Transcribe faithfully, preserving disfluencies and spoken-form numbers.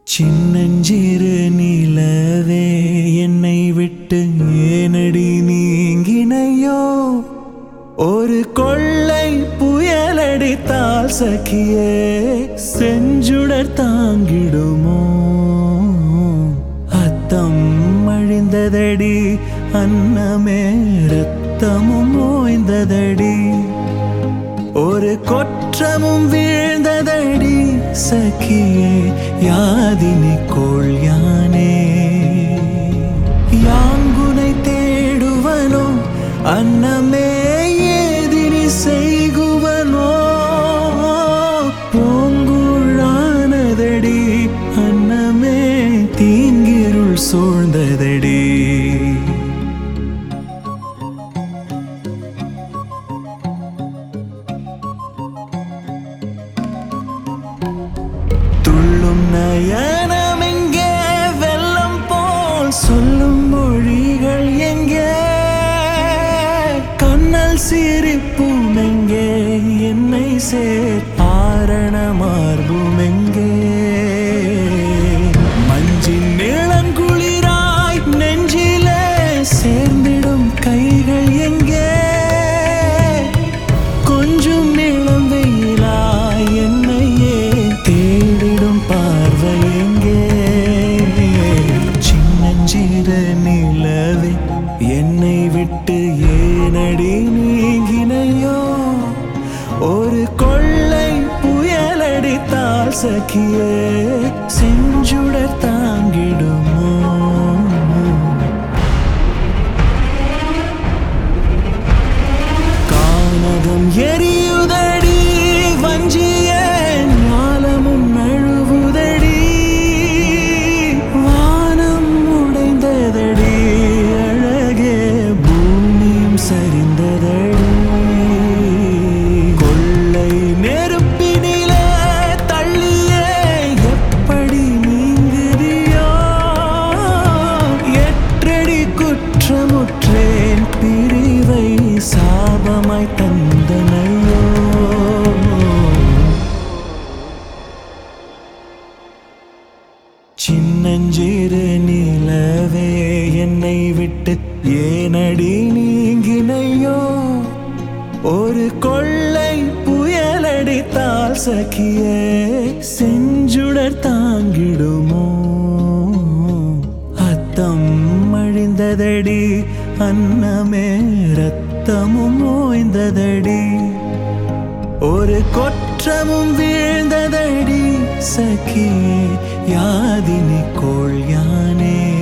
சின்னஞ்சிறு நிலவே என்னை விட்டு ஏனடி நீங்கினையோ ஒரு கொள்ளை புயலடித்தால் சகியே செஞ்சுடர் தாங்கிடுமோ அத்தம் அழிந்ததடி அன்னமே ரத்தமும் ஓய்ந்ததடி ஒரு கொற்றமும் வீழ்ந்ததடி சகியே யாதினி கோள் யானே யாங்குனை தேடுவனோ அன்னமே ஏதினி செய்குவனோ பூங்குழானதடி அன்னமே தீங்கிருள் சூழ்ந்ததடி துள்ளும் நயனம் எங்கே வெள்ளம் போல் சொல்லும் மொழிகள் எங்கே கண்ணல் சிரிப்பும் எங்கே என்னை சேர் ஆரண மார்பும் எங்கே மஞ்சின் நிலங்குளிராய் நெஞ்சிலே சேர்ந்திடும் கைகள் எங்கே கொஞ்சம் நிலம் வெயிலாய் என்னையே தேடிடும் பார்வை எங்கே சின்னஞ்சிறு நிலவே என்னை விட்டு ஏனடி நீங்கினையோ ஒரு கொள்ளை புயலடித்தால் சகியே செஞ்சுடர் தாங்கிடுமோ கானகம் எரியுதடி வஞ்சிய ஞாலமும் நழுவுதடி வானம் உடைந்ததடி அழகே பூமியும் சரிந்ததடி கொள்ளை நெருப்பினிலே தள்ளியே எப்படி நீங்குதியோ எற்றடி குற்றமுற்றேன் பிரிவை சாபமாய் தந்தனையோ சின்னஞ்சிறு நிலவே என்னை விட்டு ஏனடி நீங்கினையோ ஒரு கொள்ளை புயலடித்தால் சகியே செஞ்சுடர் தாங்கிடுமோ அத்தம் அழிந்ததடி அன்னமே ரத்தமும் ஓய்ந்ததடி ஒரு கொற்றமும் வீழ்ந்ததடி சகியே யாதினி கோள் யானே.